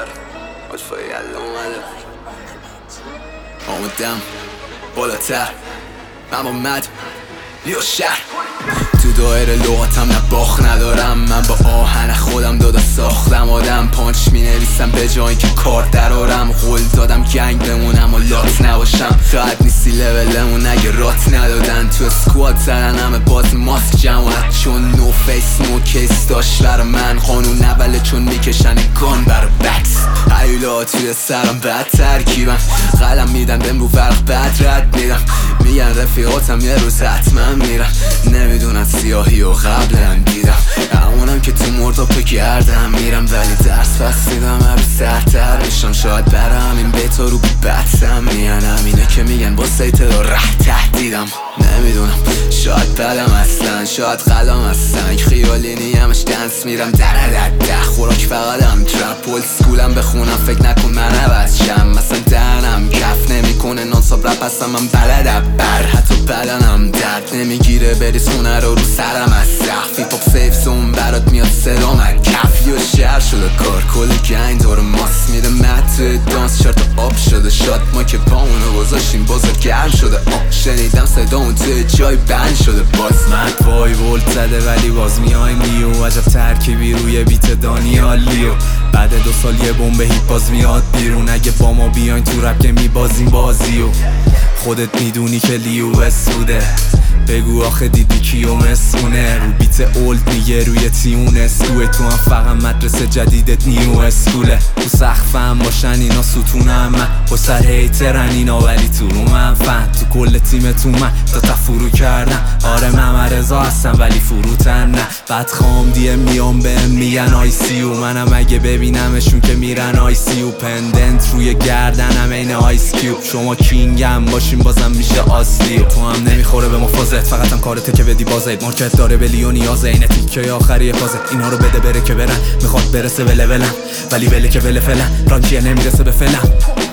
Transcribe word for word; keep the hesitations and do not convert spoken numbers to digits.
آجفایی اومده آمدم بالاتر من با مد لیو شهر تو دایره لغاتم نه باخ ندارم. من با آهن خودم دادا ساختم آدم پانچ می نویسم به جایی که کار درارم. قول دادم گنگ بمونم و لات نباشم. خواهد نیستی لولمون اگه رات ندادن. تو اسکواد زدن همه باز ماسک جماعت چون نو فیس نو کیس داشت برا من. قانون اوله چون میکشن گان برا بکس. هیولا توی سرم بد ترکیبم. قلم میدن بهم رو فرق بد رد میدم. میگن رفیقاتم یه روز حتما میرم. نمیدونن سیاهی و قبلم دیدم. همونم که تو مرداب گردم میرم ولی درس پس دیدم هر روز سرتر میشم. شاید برم این بیتا رو بی بدسم میان. همینه که میگن با سیترا ره تهدیدم. نمیدونم شاید بدم هستن شاید قلم هستن. خیالی نیمش دنس میرم در در ده خوراک فقطم ترپ پول سکولم بخونم. فکر نکن من عوض شم مثلا دهنم کف نمیکنه نانساب رپ هستم من بلدم بر حتی بدنم درد نمیگیره بریز خونه رو رو سرم از سقف. هیپ هاپ سیف زون برات میاد صدام از کف. یه شهر شده کار کل گنگ دور ماست میده مت دانس شرط آب شده شاد. ما که پامونو گذاشتیم بازار گرم شده آب. شنیدم صدامون توی جای بند شده باز. مد وای ولت زده ولی باز میایم لیو. عجب ترکیبی روی بیت دانیال لیو. بعد دو سال یه بمب هیپ باز میاد بیرون. اگه با ما بیاین تو رپ که میبازیم بازیو. خودت میدونی که لیو اسوده. بگو آخه دیدی کیو مسونه. رو بیت اولد میگه روی تیون اسکوه. تو هم فقط مدرسه جدیدت نیو اسکوله. تو سقفم باشن اینا ستونم من. با سر هیترن اینا ولی تو رو من فن. تو کل تیم تو من تا تا فرو کردم. آره من رضا هستم ولی فروتن نه. بعد خام دیه میام بهم میگن آی سی او. منم اگه ببینمشون که میرن آی سی او. پندنت روی گردنم این آیس کیوب. شما کینگم باشیم بازم میشه آسلی. تو هم نمیخوره به مفازت فقط هم کارته که بدی بازید. مارکت داره به لیو نیازه. اینه تیکه آخری فازه. اینا رو بده بره که برن. میخواد برسه به لولم ولی وله که وله فلم. رانچیه نمیرسه به فلم.